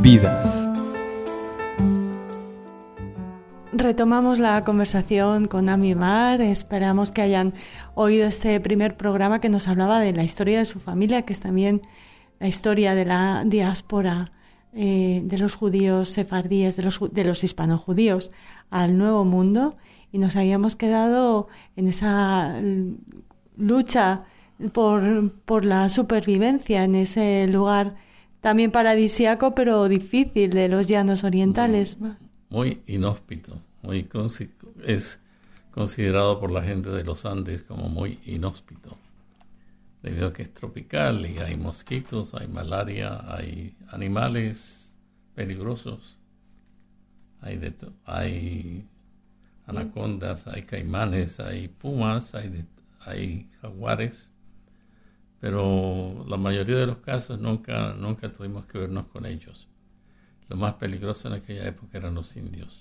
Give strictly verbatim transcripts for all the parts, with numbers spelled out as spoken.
vidas. Retomamos la conversación con Ami Mar. Esperamos que hayan oído este primer programa que nos hablaba de la historia de su familia, que es también la historia de la diáspora eh, de los judíos sefardíes, de los, de los hispanojudíos al Nuevo Mundo. Y nos habíamos quedado en esa lucha por, por la supervivencia en ese lugar también paradisíaco, pero difícil, de los llanos orientales. Muy, muy inhóspito. Muy consi- es considerado por la gente de los Andes como muy inhóspito, debido a que es tropical y hay mosquitos, hay malaria, hay animales peligrosos, hay, de to- hay anacondas, hay caimanes, hay pumas, hay, de- hay jaguares, pero la mayoría de los casos nunca, nunca tuvimos que vernos con ellos. Lo más peligroso en aquella época eran los indios.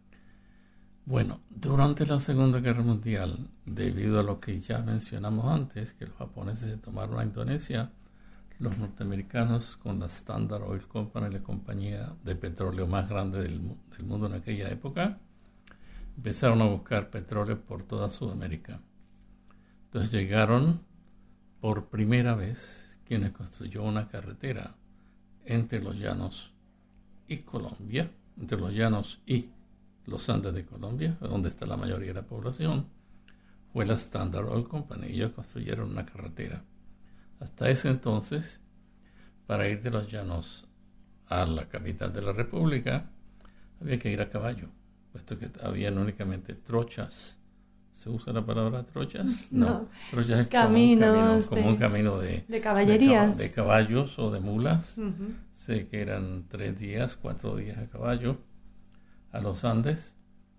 Bueno, durante la Segunda Guerra Mundial, debido a lo que ya mencionamos antes, que los japoneses se tomaron a Indonesia, los norteamericanos, con la Standard Oil Company, la compañía de petróleo más grande del, del mundo en aquella época, empezaron a buscar petróleo por toda Sudamérica. Entonces llegaron por primera vez quienes construyó una carretera entre los llanos y Colombia, entre los llanos y los Andes de Colombia, donde está la mayoría de la población, fue la Standard Oil Company. Ellos construyeron una carretera. Hasta ese entonces, para ir de los llanos a la capital de la República, había que ir a caballo, puesto que habían únicamente trochas. ¿Se usa la palabra trochas? No, no. Trochas es Caminos como un camino, como de, un camino de, de caballerías. De, de caballos o de mulas. Uh-huh. Sé que eran tres días, cuatro días a caballo a los Andes,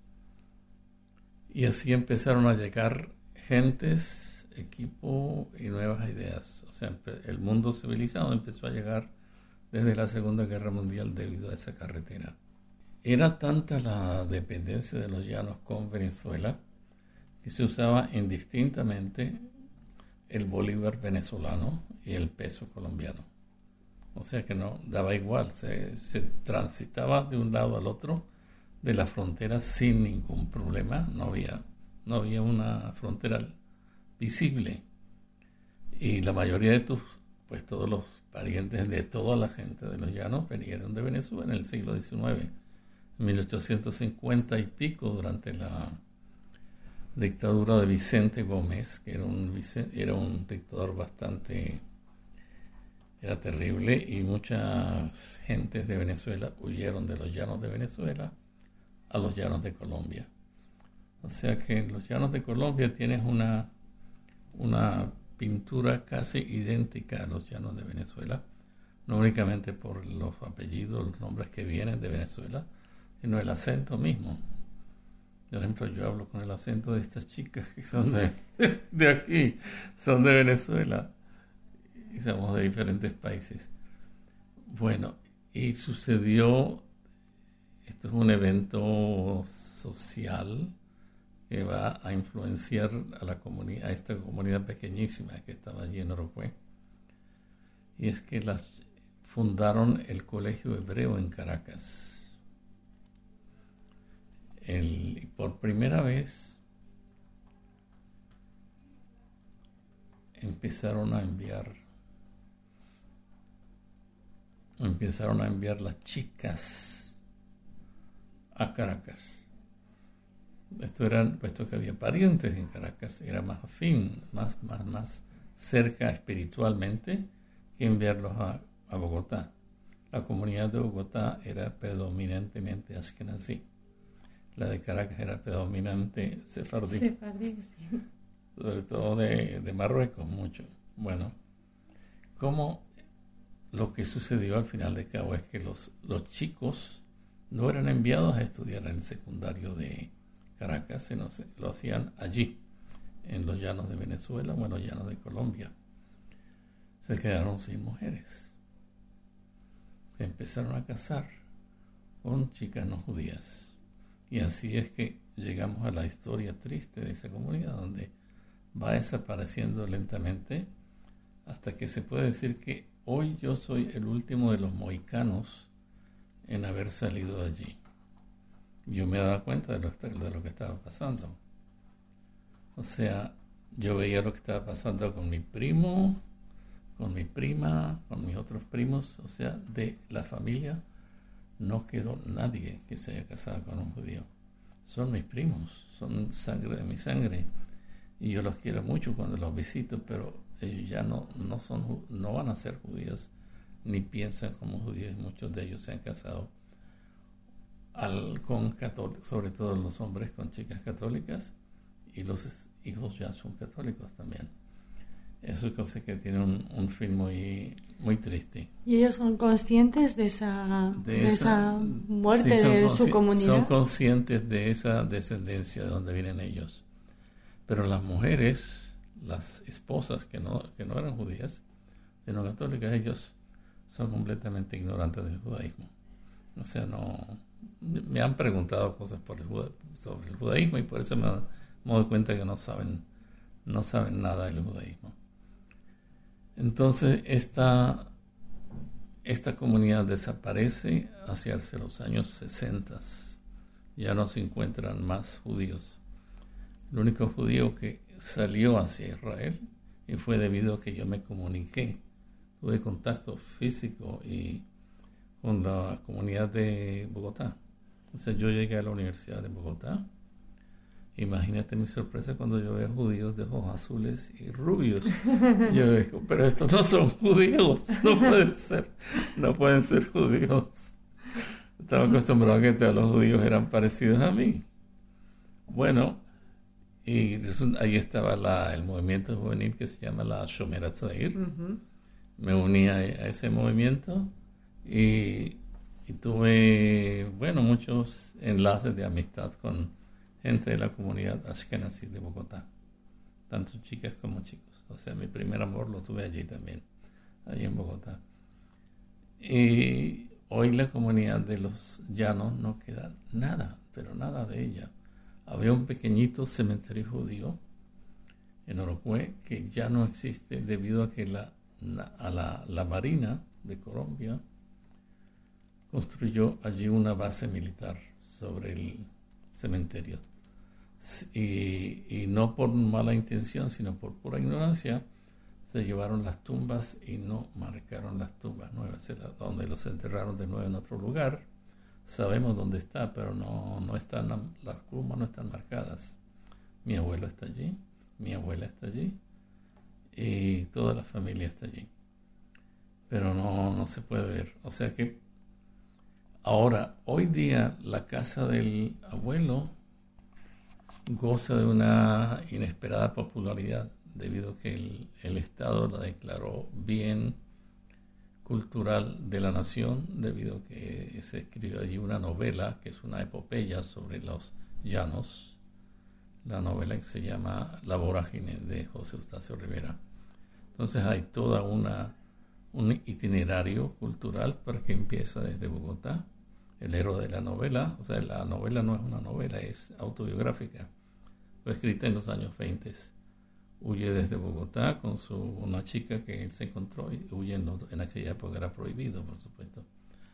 y así empezaron a llegar gentes, equipo y nuevas ideas. O sea, el mundo civilizado empezó a llegar desde la Segunda Guerra Mundial debido a esa carretera. Era tanta la dependencia de los llanos con Venezuela que se usaba indistintamente el bolívar venezolano y el peso colombiano. O sea que no daba igual, se, se transitaba de un lado al otro de la frontera sin ningún problema. No había, no había una frontera visible. Y la mayoría de tus, pues todos los parientes de toda la gente de los llanos venían de Venezuela en el siglo diecinueve. En mil ochocientos cincuenta y pico, durante la dictadura de Vicente Gómez, que era un, era un dictador bastante, era terrible, y muchas gentes de Venezuela huyeron de los llanos de Venezuela a los llanos de Colombia. O sea que en los llanos de Colombia tienes una, una pintura casi idéntica a los llanos de Venezuela, no únicamente por los apellidos, los nombres que vienen de Venezuela, sino el acento mismo. Por ejemplo, yo hablo con el acento de estas chicas que son de, de aquí, son de Venezuela, y somos de diferentes países. Bueno, y sucedió, esto es un evento social que va a influenciar a la comunidad, a esta comunidad pequeñísima que estaba allí en Orocué. Y es que las fundaron el Colegio Hebreo en Caracas. El, por primera vez empezaron a enviar empezaron a enviar las chicas a Caracas. Esto era, puesto que había parientes en Caracas, era más afín, más, más, más cerca espiritualmente que enviarlos a, a Bogotá. La comunidad de Bogotá era predominantemente ashkenazí. La de Caracas era predominante sefardí. Sefardí, sí. Sobre todo de, de Marruecos, mucho. Bueno, como lo que sucedió al final de cabo es que los, los chicos no eran enviados a estudiar en el secundario de Caracas, sino se, lo hacían allí, en los llanos de Venezuela o en los llanos de Colombia. Se quedaron sin mujeres. Se empezaron a casar con chicas no judías. Y así es que llegamos a la historia triste de esa comunidad, donde va desapareciendo lentamente hasta que se puede decir que hoy yo soy el último de los mohicanos en haber salido de allí. Yo me daba cuenta de lo, de lo que estaba pasando. O sea, yo veía lo que estaba pasando con mi primo, con mi prima, con mis otros primos. O sea, de la familia no quedó nadie que se haya casado con un judío. Son mis primos, son sangre de mi sangre. Y yo los quiero mucho cuando los visito, pero ellos ya no, no, son, no van a ser judíos, ni piensan como judíos. Muchos de ellos se han casado al, con católicos, sobre todo los hombres con chicas católicas, y los hijos ya son católicos también. Eso es cosa que tiene un, un fin muy, muy triste. ¿Y ellos son conscientes de esa, de de esa, esa muerte sí, de consci- su comunidad? Son conscientes de esa descendencia de donde vienen ellos. Pero las mujeres, las esposas que no, que no eran judías, sino católicas, ellos son completamente ignorantes del judaísmo. O sea, no... Me han preguntado cosas por el juda, sobre el judaísmo, y por eso me, me doy cuenta que no saben, no saben nada del judaísmo. Entonces, esta, esta comunidad desaparece hacia los años sesenta. Ya no se encuentran más judíos. El único judío que salió hacia Israel, y fue debido a que yo me comuniqué, tuve contacto físico y con la comunidad de Bogotá. Entonces yo llegué a la Universidad de Bogotá. Imagínate mi sorpresa cuando yo veo judíos de ojos azules y rubios. Yo digo, pero estos no son judíos, no pueden ser, no pueden ser judíos. Estaba acostumbrado a que todos los judíos eran parecidos a mí. Bueno, y ahí estaba la, el movimiento juvenil que se llama la Shomer HaTzair. Uh-huh. Me uní a, a ese movimiento y, y tuve, bueno, muchos enlaces de amistad con gente de la comunidad Ashkenazi de Bogotá, tanto chicas como chicos. O sea, mi primer amor lo tuve allí también, allí en Bogotá. Y hoy la comunidad de los llanos no queda nada, pero nada de ella. Había un pequeñito cementerio judío en Orocue que ya no existe debido a que la, a la, la Marina de Colombia construyó allí una base militar sobre el cementerio. Y, y no por mala intención, sino por pura ignorancia, se llevaron las tumbas y no marcaron las tumbas nuevas, donde los enterraron de nuevo en otro lugar. Sabemos dónde está, pero no, no están, las tumbas no están marcadas. Mi abuelo está allí, mi abuela está allí y toda la familia está allí. Pero no, no se puede ver. O sea que ahora, hoy día, la casa del abuelo goza de una inesperada popularidad debido a que el, el Estado la declaró bien cultural de la nación, debido a que se escribió allí una novela que es una epopeya sobre los llanos, la novela que se llama La vorágine de José Eustacio Rivera. Entonces hay toda una un itinerario cultural para que empieza desde Bogotá. El héroe de la novela, o sea, la novela no es una novela, es autobiográfica, fue escrita en los años veinte. Huye desde Bogotá con su, una chica que él se encontró, y huye en, en aquella época era prohibido, por supuesto,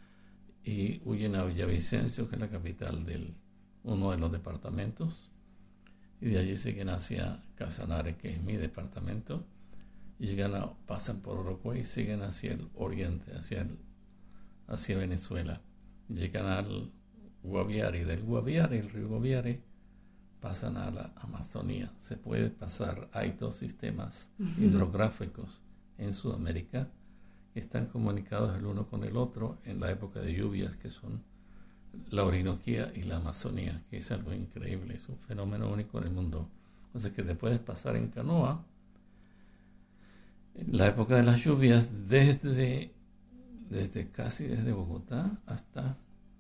y huyen a Villavicencio, que es la capital de uno de los departamentos, y de allí siguen hacia Casanare, que es mi departamento, y llegan a, pasan por Orocue y siguen hacia el oriente, hacia, el, hacia Venezuela. Llegan al Guaviare, del Guaviare, el río Guaviare, pasan a la Amazonía. Se puede pasar, hay dos sistemas uh-huh. hidrográficos en Sudamérica que están comunicados el uno con el otro en la época de lluvias, que son la Orinoquía y la Amazonía, que es algo increíble, es un fenómeno único en el mundo. Entonces que te puedes pasar en canoa en la época de las lluvias desde, desde casi desde Bogotá hasta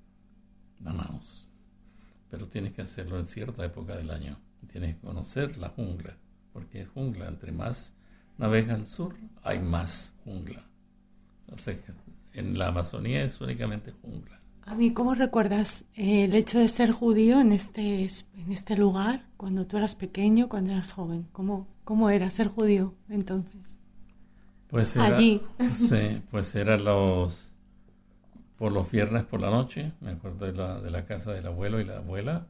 Manaus. Pero tienes que hacerlo en cierta época del año. Tienes que conocer la jungla, porque es jungla. Entre más navegas al sur, hay más jungla. O sea, en la Amazonía es únicamente jungla. A mí, ¿cómo recuerdas eh, el hecho de ser judío en este, en este lugar, cuando tú eras pequeño, cuando eras joven? ¿Cómo, cómo era ser judío entonces? Pues era, allí. Sí, pues eran los... por los viernes por la noche, me acuerdo de la, de la casa del abuelo y la abuela.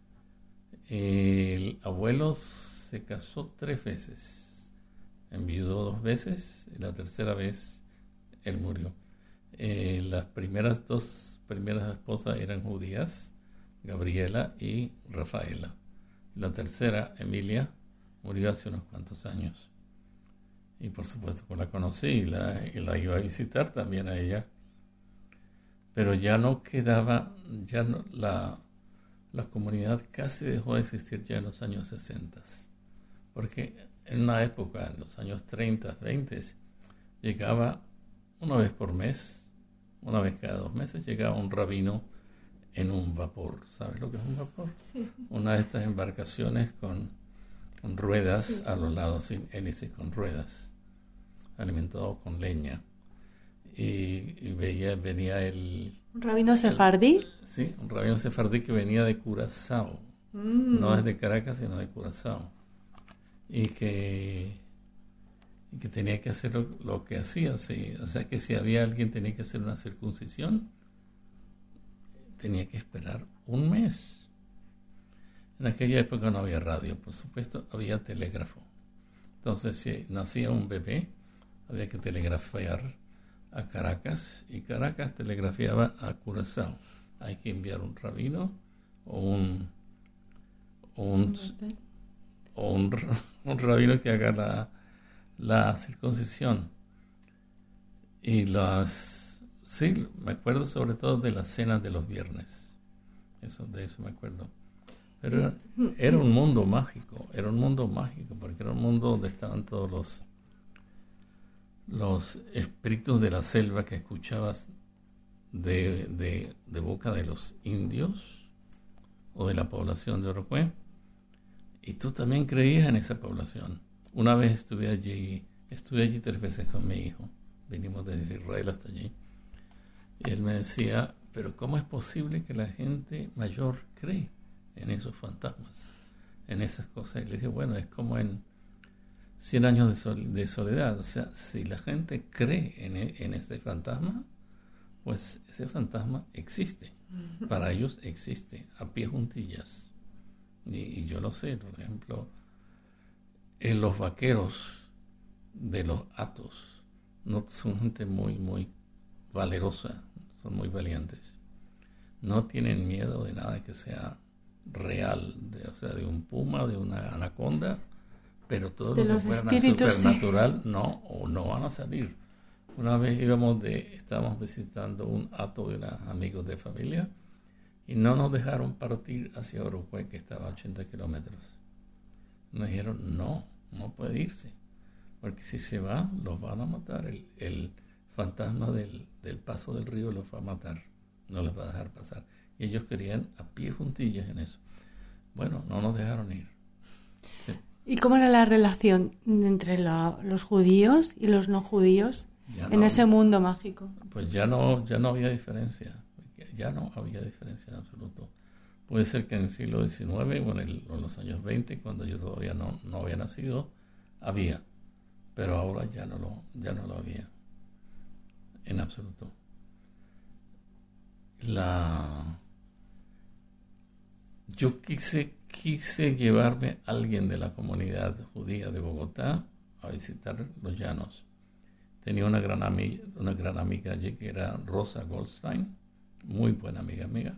El abuelo se casó tres veces, enviudó dos veces y la tercera vez él murió. Eh, las primeras dos primeras esposas eran judías, Gabriela y Rafaela. La tercera, Emilia, murió hace unos cuantos años. Y por supuesto que la conocí y la, y la iba a visitar también a ella. Pero ya no quedaba, ya no, la, la comunidad casi dejó de existir ya en los años sesenta. Porque en una época, en los años treinta, veinte, llegaba una vez por mes, una vez cada dos meses, llegaba un rabino en un vapor. ¿Sabes lo que es un vapor? Sí. Una de estas embarcaciones con, con ruedas Sí. a los lados, sin hélice, con ruedas, alimentado con leña. Y, y veía, venía el... ¿Un rabino sefardí? El, sí, un rabino sefardí que venía de Curazao. Mm. No es de Caracas, sino de Curazao. Y que, y que tenía que hacer lo, lo que hacía. Sí. O sea que si había alguien tenía que hacer una circuncisión, tenía que esperar un mes. En aquella época no había radio, por supuesto, había telégrafo. Entonces, si nacía un bebé, había que telegrafiar a Caracas, y Caracas telegrafiaba a Curazao. Hay que enviar un rabino o un o un, o un, un rabino que haga la, la circuncisión. Y las sí, me acuerdo sobre todo de las cenas de los viernes. Eso, de eso me acuerdo. Pero era, era un mundo mágico, era un mundo mágico, porque era un mundo donde estaban todos los los espíritus de la selva que escuchabas de, de, de boca de los indios o de la población de Orocué, y tú también creías en esa población. Una vez estuve allí, estuve allí tres veces con mi hijo, vinimos desde Israel hasta allí, y él me decía, pero ¿cómo es posible que la gente mayor cree en esos fantasmas, en esas cosas? Y le dije, bueno, es como en Cien años de, sol, de soledad. O sea, si la gente cree en, en ese fantasma, pues ese fantasma existe. Para ellos existe, a pie juntillas. Y, y yo lo sé, por ejemplo, en los vaqueros de los Atos no son gente muy, muy valerosa, son muy valientes. No tienen miedo de nada que sea real, de, o sea, de un puma, de una anaconda. Pero todo de lo que fuera supernatural, sí, no, o no van a salir. Una vez íbamos de, estábamos visitando un hato de unos amigos de familia y no nos dejaron partir hacia Orocué, que estaba a ochenta kilómetros. Nos dijeron, no, no puede irse, porque si se va, los van a matar. El, el fantasma del, del paso del río los va a matar, no les va a dejar pasar. Y ellos querían a pie juntillas en eso. Bueno, no nos dejaron ir. Sí. ¿Y cómo era la relación entre la, los judíos y los no judíos ya en no, ese mundo mágico? Pues ya no, ya no había diferencia, ya no había diferencia en absoluto. Puede ser que en el siglo diecinueve o en, el, en los años veinte, cuando yo todavía no, no había nacido, había, pero ahora ya no lo, ya no lo había, en absoluto. La... Yo quise Quise llevarme a alguien de la comunidad judía de Bogotá a visitar los llanos. Tenía una gran amiga, una gran amiga allí que era Rosa Goldstein, muy buena amiga mía,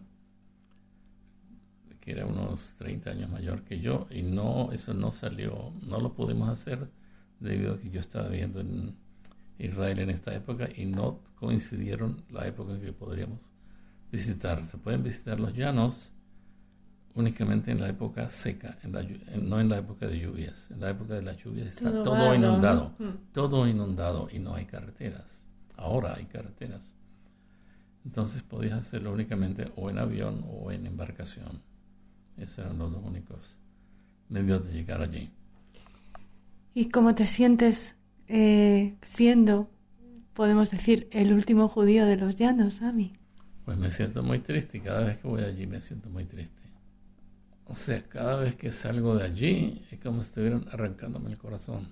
que era unos treinta años mayor que yo, y no, eso no salió, no lo pudimos hacer debido a que yo estaba viviendo en Israel en esta época y no coincidieron la época en que podríamos visitar. Se pueden visitar los llanos únicamente en la época seca, en la, en, no en la época de lluvias. En la época de las lluvias está todo, todo inundado, ¿no? todo inundado y no hay carreteras. Ahora hay carreteras. Entonces podías hacerlo únicamente o en avión o en embarcación. Esos eran los dos únicos medios de llegar allí. ¿Y cómo te sientes eh, siendo, podemos decir, el último judío de los llanos, Ami? Pues me siento muy triste y cada vez que voy allí me siento muy triste. O sea, cada vez que salgo de allí es como si estuvieran arrancándome el corazón.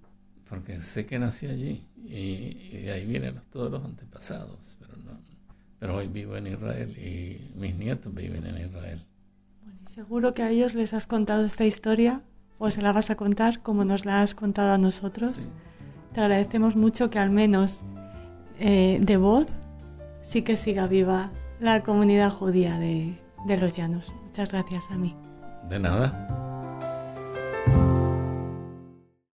Porque sé que nací allí y, y de ahí vienen los, todos los antepasados. Pero no, pero hoy vivo en Israel y mis nietos viven en Israel. Bueno, y seguro que a ellos les has contado esta historia, o se la vas a contar como nos la has contado a nosotros. Sí. Te agradecemos mucho que al menos eh, de voz sí que siga viva la comunidad judía de, de Los Llanos. Muchas gracias, Ami. De nada.